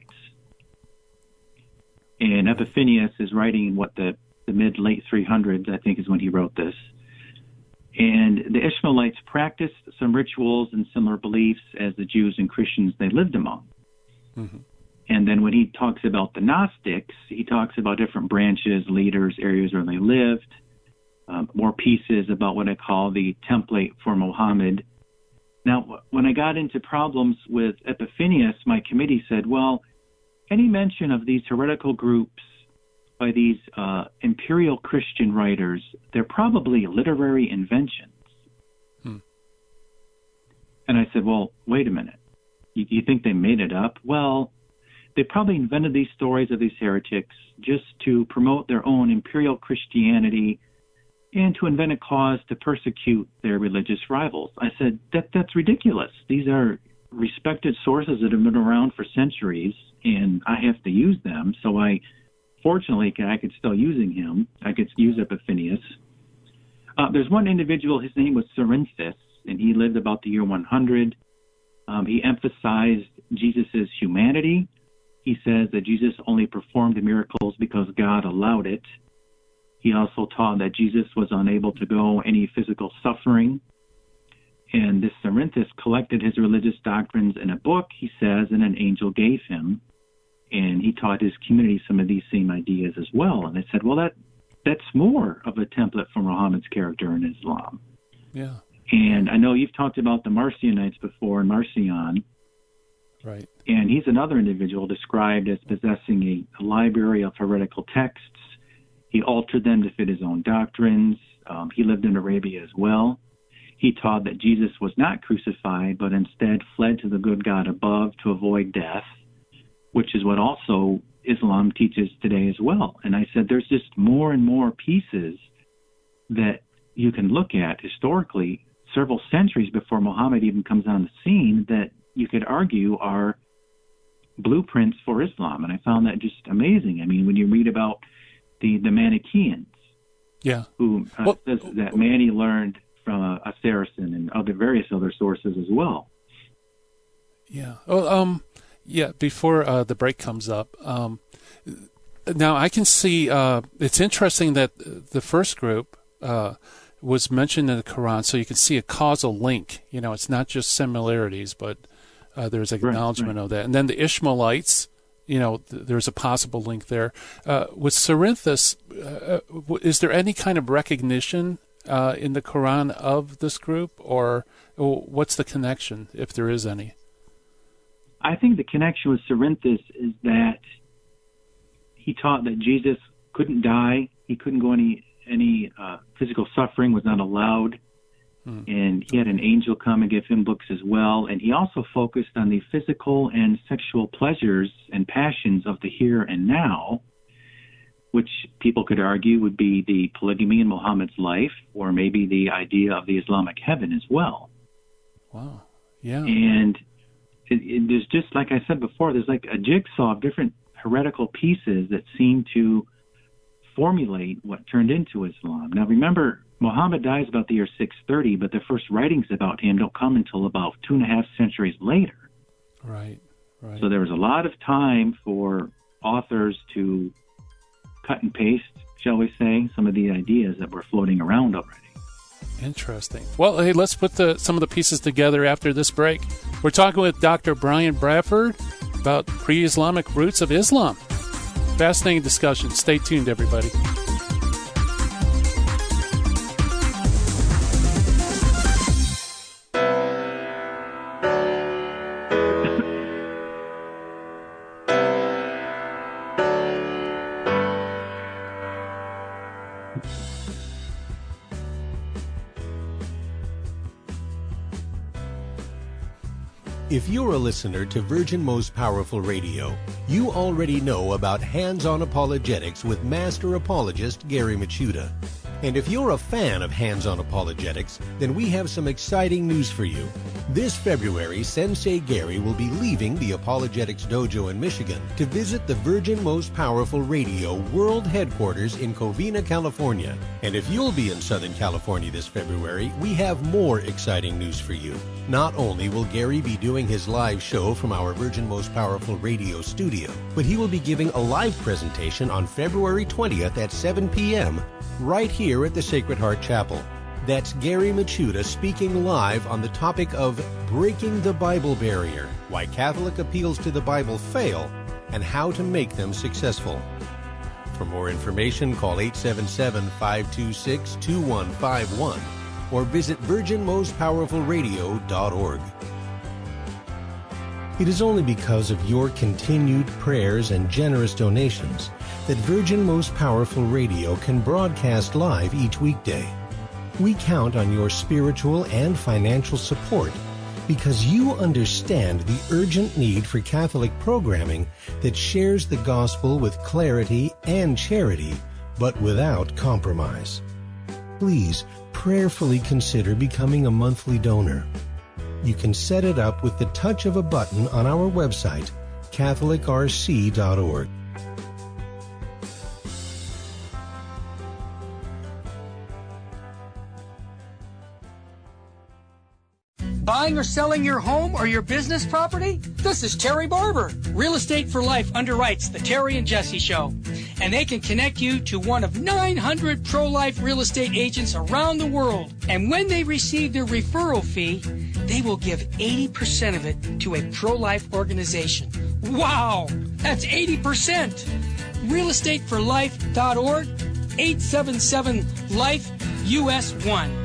And Epiphanius is writing in what the, the mid-late three hundreds, I think is when he wrote this. And the Ishmaelites practiced some rituals and similar beliefs as the Jews and Christians they lived among. Mm-hmm. And then when he talks about the Gnostics, he talks about different branches, leaders, areas where they lived, um, more pieces about what I call the template for Muhammad. Now, when I got into problems with Epiphanius, my committee said, well, any mention of these heretical groups by these uh, imperial Christian writers, they're probably literary inventions. Hmm. And I said, well, wait a minute. You, you think they made it up? Well, they probably invented these stories of these heretics just to promote their own imperial Christianity and to invent a cause to persecute their religious rivals. I said, that that's ridiculous. These are respected sources that have been around for centuries, and I have to use them. So I... Fortunately, I could still using him. I could use Epiphanius. Uh, there's one individual, his name was Cerinthus, and he lived about the year one hundred. Um, he emphasized Jesus' humanity. He says that Jesus only performed the miracles because God allowed it. He also taught that Jesus was unable to go any physical suffering. And this Cerinthus collected his religious doctrines in a book, he says, and an angel gave him. And he taught his community some of these same ideas as well. And they said, well, that that's more of a template for Muhammad's character in Islam. Yeah. And I know you've talked about the Marcionites before, and Marcion. Right. And he's another individual described as possessing a, a library of heretical texts. He altered them to fit his own doctrines. Um, he lived in Arabia as well. He taught that Jesus was not crucified, but instead fled to the good God above to avoid death, which is what also Islam teaches today as well. And I said there's just more and more pieces that you can look at historically, several centuries before Muhammad even comes on the scene, that you could argue are blueprints for Islam. And I found that just amazing. I mean, when you read about the, the Manichaeans, yeah, who uh, well, says that Mani learned from a, a Saracen and other various other sources as well. Yeah. Oh, um, yeah. Before uh, the break comes up, um, now I can see. Uh, it's interesting that the first group uh, was mentioned in the Quran, so you can see a causal link. You know, it's not just similarities, but uh, there's acknowledgement right, right. of that. And then the Ishmaelites. You know, th- there's a possible link there. Uh, with Cerinthus, uh, w- is there any kind of recognition uh, in the Quran of this group, or, or what's the connection, if there is any? I think the connection with Cerinthus is that he taught that Jesus couldn't die, he couldn't go any any uh, physical suffering was not allowed, hmm. and he had an angel come and give him books as well. And he also focused on the physical and sexual pleasures and passions of the here and now, which people could argue would be the polygamy in Muhammad's life, or maybe the idea of the Islamic heaven as well. Wow. Yeah. And it, it, there's just, like I said before, there's like a jigsaw of different heretical pieces that seem to formulate what turned into Islam. Now, remember, Muhammad dies about the year six thirty, but the first writings about him don't come until about two and a half centuries later. Right, right. So there was a lot of time for authors to cut and paste, shall we say, some of the ideas that were floating around already. Interesting. Well, hey, let's put the, some of the pieces together after this break. We're talking with Doctor Brian Bradford about pre-Islamic roots of Islam. Fascinating discussion. Stay tuned, everybody. If you're a listener to Virgin Most Powerful Radio, you already know about Hands-On Apologetics with Master Apologist Gary Machuda. And if you're a fan of Hands-On Apologetics, then we have some exciting news for you. This February, Sensei Gary will be leaving the Apologetics Dojo in Michigan to visit the Virgin Most Powerful Radio World Headquarters in Covina, California. And if you'll be in Southern California this February, we have more exciting news for you. Not only will Gary be doing his live show from our Virgin Most Powerful Radio studio, but he will be giving a live presentation on February twentieth at seven p.m. right here at the Sacred Heart Chapel. That's Gary Machuda speaking live on the topic of Breaking the Bible Barrier, Why Catholic Appeals to the Bible Fail, and How to Make Them Successful. For more information, call eight seven seven, five two six, two one five one or visit virgin most powerful radio dot org. It is only because of your continued prayers and generous donations that Virgin Most Powerful Radio can broadcast live each weekday. We count on your spiritual and financial support because you understand the urgent need for Catholic programming that shares the gospel with clarity and charity, but without compromise. Please prayerfully consider becoming a monthly donor. You can set it up with the touch of a button on our website, catholic r c dot org. Buying or selling your home or your business property? This is Terry Barber. Real Estate for Life underwrites the Terry and Jesse Show. And they can connect you to one of nine hundred pro-life real estate agents around the world. And when they receive their referral fee, they will give eighty percent of it to a pro-life organization. Wow! That's eighty percent! real estate for life dot org, eight seven seven, life, U S one.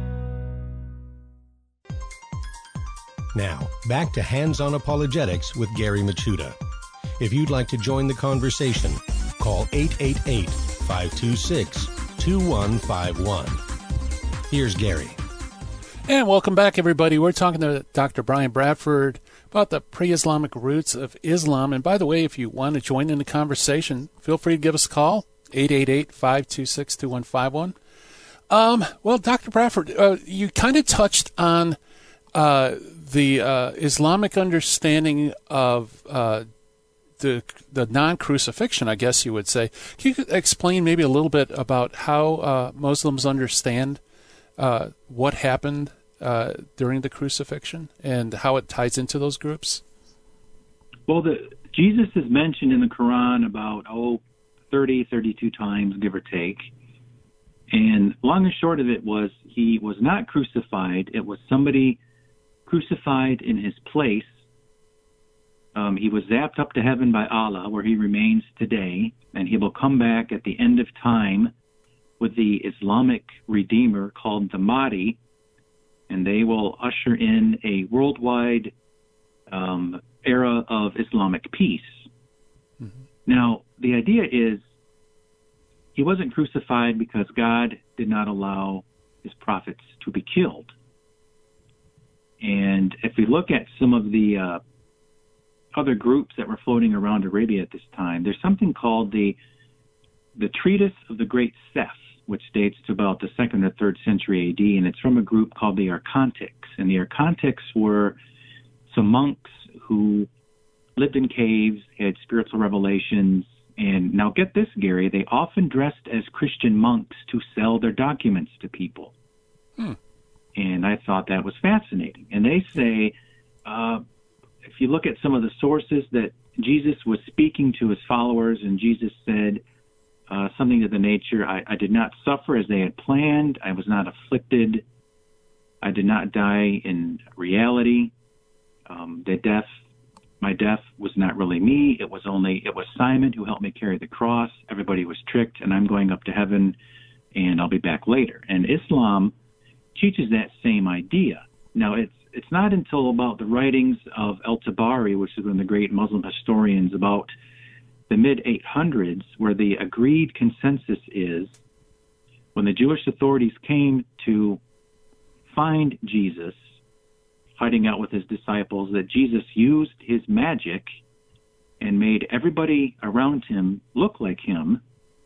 Now, back to Hands-On Apologetics with Gary Machuda. If you'd like to join the conversation, call eight eight eight, five two six, two one five one. Here's Gary. And welcome back, everybody. We're talking to Doctor Brian Bradford about the pre-Islamic roots of Islam. And by the way, if you want to join in the conversation, feel free to give us a call, eight eight eight, five two six, two one five one. Um, well, Doctor Bradford, uh, you kind of touched on uh, the uh, Islamic understanding of uh, the the non-crucifixion, I guess you would say. Can you explain maybe a little bit about how uh, Muslims understand uh, what happened uh, during the crucifixion and how it ties into those groups? Well, the, Jesus is mentioned in the Quran about, oh, thirty, thirty-two times, give or take. And long and short of it was he was not crucified. It was somebody crucified in his place. Um, he was zapped up to heaven by Allah, where he remains today, and he will come back at the end of time with the Islamic Redeemer called the Mahdi, and they will usher in a worldwide um, era of Islamic peace. Mm-hmm. Now, the idea is he wasn't crucified because God did not allow his prophets to be killed. And if we look at some of the uh, other groups that were floating around Arabia at this time, there's something called the the Treatise of the Great Seth, which dates to about the second or third century A D, and it's from a group called the Archontics. And the Archontics were some monks who lived in caves, had spiritual revelations, and now get this, Gary, they often dressed as Christian monks to sell their documents to people. Hmm. And I thought that was fascinating. And they say, uh, if you look at some of the sources, that Jesus was speaking to his followers, and Jesus said uh, something to the nature, I, I did not suffer as they had planned. I was not afflicted. I did not die in reality. Um, the death, my death was not really me. It was only, it was Simon who helped me carry the cross. Everybody was tricked, and I'm going up to heaven, and I'll be back later. And Islam teaches that same idea. Now, it's it's not until about the writings of El-Tabari, which is one of the great Muslim historians, about the mid eight hundreds, where the agreed consensus is when the Jewish authorities came to find Jesus hiding out with his disciples, that Jesus used his magic and made everybody around him look like him.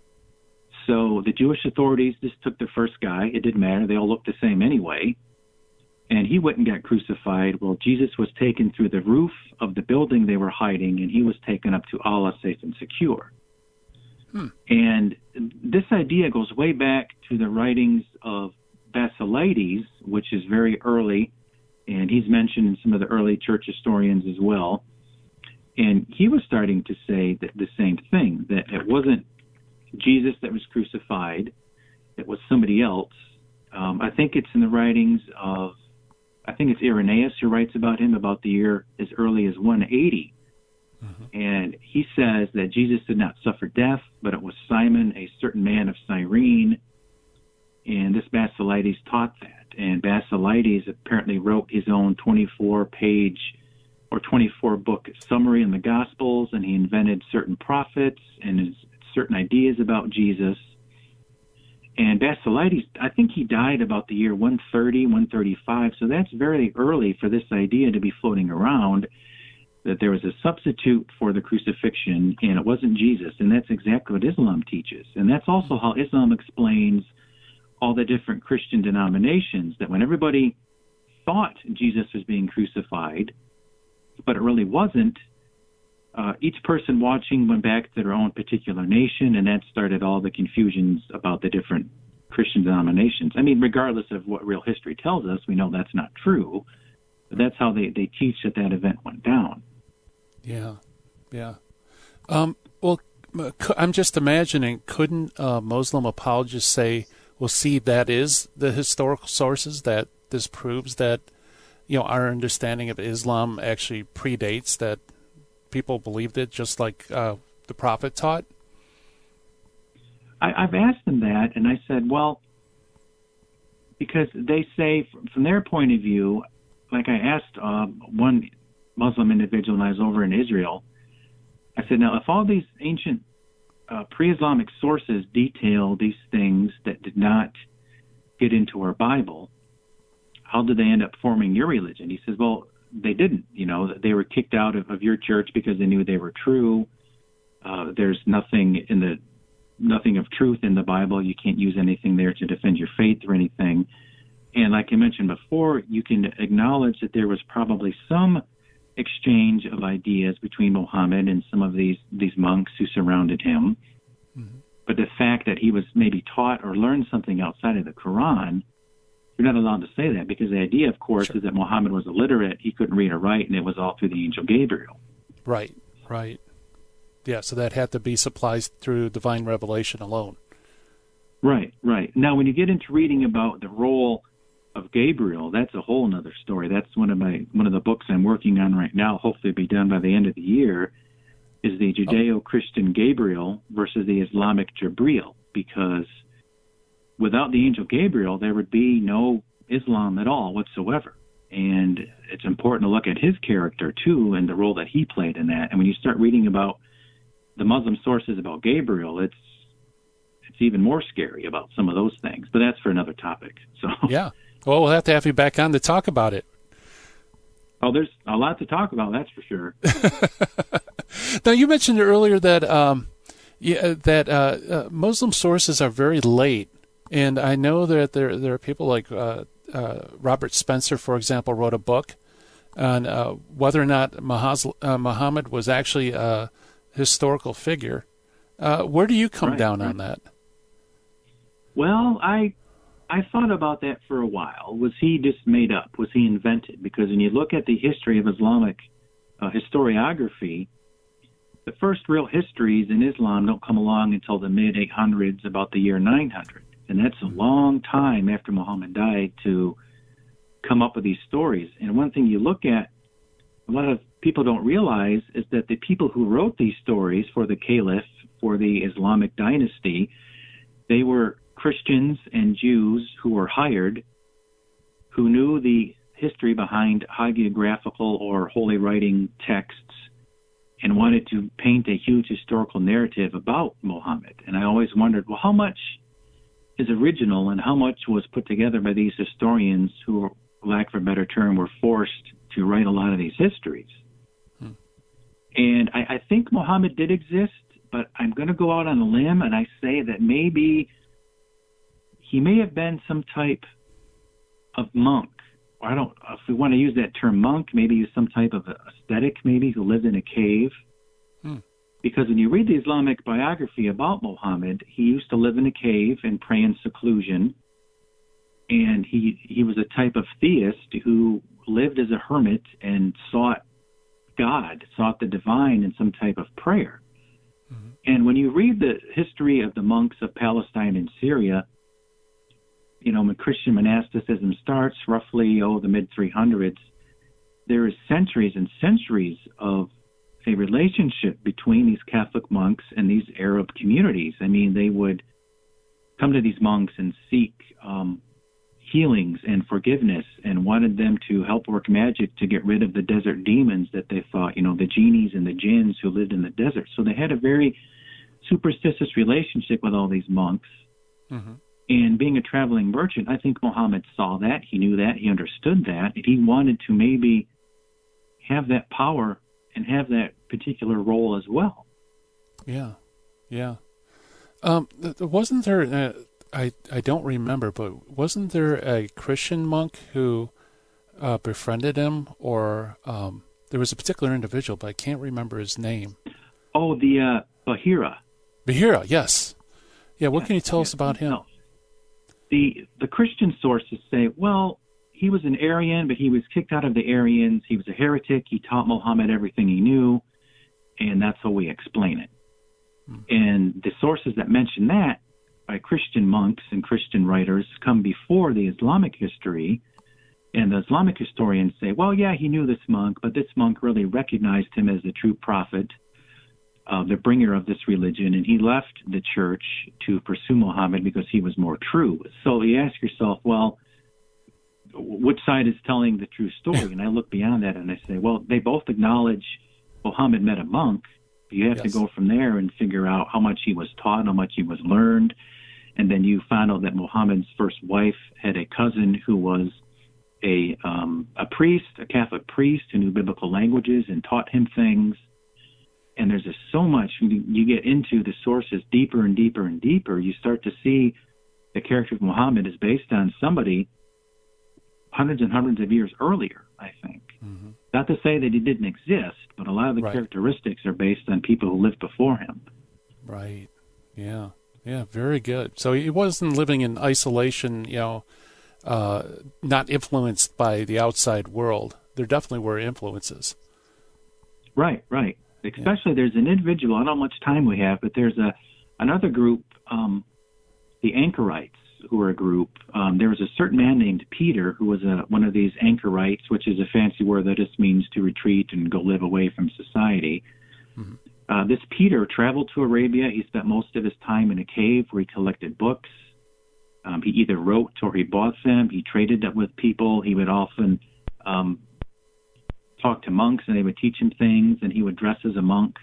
So the Jewish authorities just took the first guy. It didn't matter. They all looked the same anyway. And he went and got crucified. Well, Jesus was taken through the roof of the building they were hiding, and he was taken up to Allah safe and secure. Hmm. And this idea goes way back to the writings of Basilides, which is very early, and he's mentioned in some of the early church historians as well. And he was starting to say that the same thing, that it wasn't Jesus that was crucified, it was somebody else. Um, I think it's in the writings of, I think it's Irenaeus who writes about him about the year as early as one eighty. Mm-hmm. And he says that Jesus did not suffer death, but it was Simon, a certain man of Cyrene. And this Basilides taught that. And Basilides apparently wrote his own twenty-four page or twenty-four book summary in the Gospels, and he invented certain prophets and his certain ideas about Jesus. And Basilides, I think he died about the year one thirty, one thirty-five, so that's very early for this idea to be floating around, that there was a substitute for the crucifixion, and it wasn't Jesus, and that's exactly what Islam teaches. And that's also how Islam explains all the different Christian denominations, that when everybody thought Jesus was being crucified, but it really wasn't, Uh, each person watching went back to their own particular nation, and that started all the confusions about the different Christian denominations. I mean, regardless of what real history tells us, we know that's not true. But that's how they, they teach that that event went down. Yeah, yeah. Um, well, I'm just imagining, couldn't uh, Muslim apologists say, well, see, that is the historical sources, that this proves that, you know, our understanding of Islam actually predates that people believed it, just like uh, the Prophet taught? I, I've asked them that, and I said, well, because they say, from their point of view, like I asked uh, one Muslim individual when I was over in Israel, I said, now, if all these ancient uh, pre-Islamic sources detail these things that did not get into our Bible, how did they end up forming your religion? He says, well, they didn't. You know, they were kicked out of, of your church because they knew they were true. Uh, there's nothing in the nothing of truth in the Bible. You can't use anything there to defend your faith or anything. And like I mentioned before, you can acknowledge that there was probably some exchange of ideas between Muhammad and some of these, these monks who surrounded him. Mm-hmm. But the fact that he was maybe taught or learned something outside of the Quran, you're not allowed to say that, because the idea, of course, sure. is that Muhammad was illiterate. He couldn't read or write, and it was all through the angel Gabriel. Right, right. Yeah, so that had to be supplied through divine revelation alone. Right, right. Now, when you get into reading about the role of Gabriel, that's a whole other story. That's one of my one of the books I'm working on right now. Hopefully, it'll be done by the end of the year. Is the Judeo-Christian Gabriel versus the Islamic Jibril? Because without the angel Gabriel, there would be no Islam at all whatsoever. And it's important to look at his character too, and the role that he played in that. And when you start reading about the Muslim sources about Gabriel, it's it's even more scary about some of those things. But that's for another topic. So yeah. Well, we'll have to have you back on to talk about it. Oh, there's a lot to talk about, that's for sure. Now, you mentioned earlier that um, yeah, that uh, uh, Muslim sources are very late, and I know that there there are people like uh, uh, Robert Spencer, for example, wrote a book on uh, whether or not Mahaz, uh, Muhammad was actually a historical figure. Uh, where do you come right, down right. on that? Well, I I thought about that for a while. Was he just made up? Was he invented? Because when you look at the history of Islamic uh, historiography, the first real histories in Islam don't come along until the mid eight hundreds, about the year nine hundred. And that's a long time after Muhammad died to come up with these stories. And one thing you look at, a lot of people don't realize, is that the people who wrote these stories for the Caliph, for the Islamic dynasty, they were Christians and Jews who were hired, who knew the history behind hagiographical or holy writing texts, and wanted to paint a huge historical narrative about Muhammad. And I always wondered, well, how much is original and how much was put together by these historians who, for lack of a better term, were forced to write a lot of these histories? Hmm. And I, I think Muhammad did exist, but I'm going to go out on a limb and I say that maybe he may have been some type of monk. Or I don't, if we want to use that term monk, maybe he's some type of ascetic, maybe, who lived in a cave. Hmm. Because when you read the Islamic biography about Muhammad, he used to live in a cave and pray in seclusion. And he, he was a type of theist who lived as a hermit and sought God, sought the divine in some type of prayer. Mm-hmm. And when you read the history of the monks of Palestine and Syria, you know, when Christian monasticism starts, roughly, oh, the mid three hundreds, there is centuries and centuries of a relationship between these Catholic monks and these Arab communities. I mean, they would come to these monks and seek um, healings and forgiveness, and wanted them to help work magic to get rid of the desert demons that they thought, you know, the genies and the jinns who lived in the desert. So they had a very superstitious relationship with all these monks. Mm-hmm. And being a traveling merchant, I think Muhammad saw that. He knew that. He understood that. And he wanted to maybe have that power and have that particular role as well. Yeah, yeah. Um, wasn't there, uh, I, I don't remember, but wasn't there a Christian monk who uh, befriended him? Or um, there was a particular individual, but I can't remember his name. Oh, the uh, Bahira. Bahira, yes. Yeah, what yes, can you tell yes, us about him? No. The, the Christian sources say, well, he was an Aryan, but he was kicked out of the Aryans. He was a heretic. He taught Muhammad everything he knew, and that's how we explain it. Hmm. And the sources that mention that by Christian monks and Christian writers come before the Islamic history, and the Islamic historians say, well, yeah, he knew this monk, but this monk really recognized him as the true prophet, uh, the bringer of this religion, and he left the church to pursue Muhammad because he was more true. So you ask yourself, well, which side is telling the true story? And I look beyond that and I say, well, they both acknowledge Muhammad met a monk. You have yes. to go from there and figure out how much he was taught, how much he was learned. And then you find out that Muhammad's first wife had a cousin who was a um, a priest, a Catholic priest who knew biblical languages and taught him things. And there's just so much. You get into the sources deeper and deeper and deeper. You start to see the character of Muhammad is based on somebody hundreds and hundreds of years earlier, I think. Mm-hmm. Not to say that he didn't exist, but a lot of the right. characteristics are based on people who lived before him. Right. Yeah. Yeah, very good. So he wasn't living in isolation, you know, uh, not influenced by the outside world. There definitely were influences. Right, right. Especially yeah. there's an individual, I don't know how much time we have, but there's a another group, um, the anchorites, who were a group. Um, there was a certain man named Peter who was a, one of these anchorites, which is a fancy word that just means to retreat and go live away from society. Mm-hmm. Uh, this Peter traveled to Arabia. He spent most of his time in a cave where he collected books. Um, he either wrote or he bought them. He traded with people. He would often um, talk to monks, and they would teach him things, and he would dress as a monk.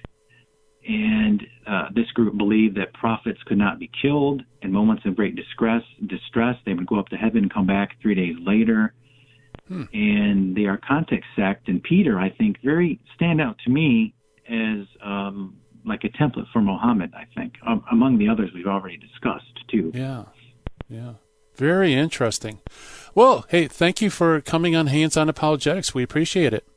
And uh, this group believed that prophets could not be killed. In moments of great distress, distress, they would go up to heaven and come back three days later. Hmm. And they are context sect. And Peter, I think, very stand out to me as um, like a template for Muhammad, I think, um, among the others we've already discussed, too. Yeah, yeah. Very interesting. Well, hey, thank you for coming on Hands On Apologetics. We appreciate it.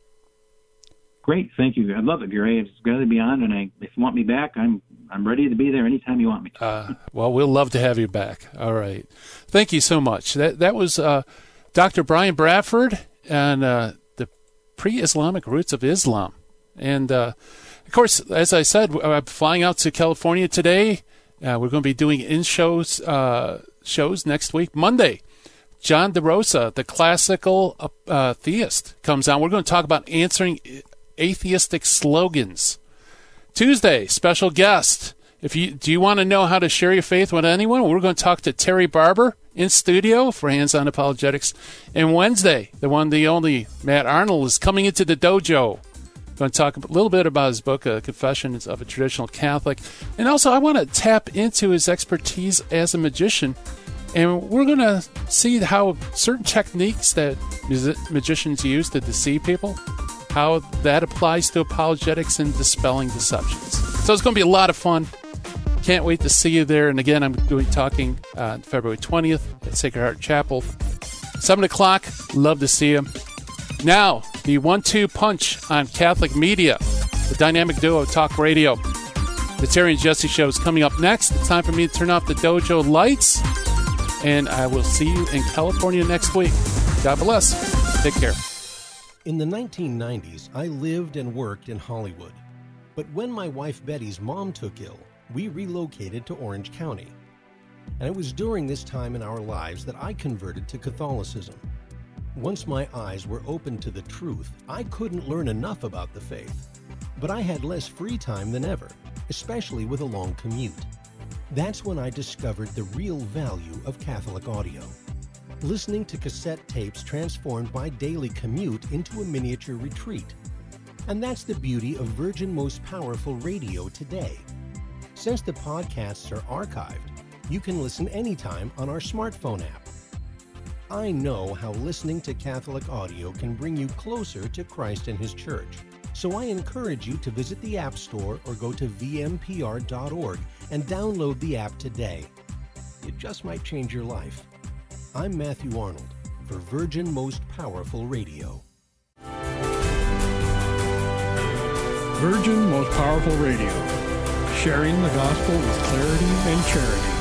Great, thank you. I love it, Gary. It's glad to be on, and I, if you want me back, I'm I'm ready to be there anytime you want me. uh, well, we'll love to have you back. All right. Thank you so much. That that was uh, Doctor Brian Bradford and uh, the pre-Islamic roots of Islam. And, uh, of course, as I said, I'm flying out to California today. Uh, we're going to be doing in-shows uh, shows next week. Monday, John DeRosa, the classical uh, theist, comes on. We're going to talk about answering atheistic slogans. Tuesday, special guest. If you do you want to know how to share your faith with anyone, we're going to talk to Terry Barber in studio for Hands On Apologetics. And Wednesday, the one, the only, Matt Arnold is coming into the dojo. Going to talk a little bit about his book, uh, Confessions of a Traditional Catholic. And also, I want to tap into his expertise as a magician. And we're going to see how certain techniques that magicians use to deceive people, how that applies to apologetics and dispelling deceptions. So it's going to be a lot of fun. Can't wait to see you there. And again, I'm doing talking uh, February twentieth at Sacred Heart Chapel. seven o'clock. Love to see you. Now, the one two punch on Catholic media, the dynamic duo Talk Radio. The Terry and Jesse Show is coming up next. It's time for me to turn off the dojo lights. And I will see you in California next week. God bless. Take care. In the nineteen nineties, I lived and worked in Hollywood. But when my wife Betty's mom took ill, we relocated to Orange County. And it was during this time in our lives that I converted to Catholicism. Once my eyes were opened to the truth, I couldn't learn enough about the faith. But I had less free time than ever, especially with a long commute. That's when I discovered the real value of Catholic audio. Listening to cassette tapes transformed my daily commute into a miniature retreat. And that's the beauty of Virgin Most Powerful Radio today. Since the podcasts are archived, you can listen anytime on our smartphone app. I know how listening to Catholic audio can bring you closer to Christ and His Church. So I encourage you to visit the App Store or go to v m p r dot org and download the app today. It just might change your life. I'm Matthew Arnold for Virgin Most Powerful Radio. Virgin Most Powerful Radio, sharing the gospel with clarity and charity.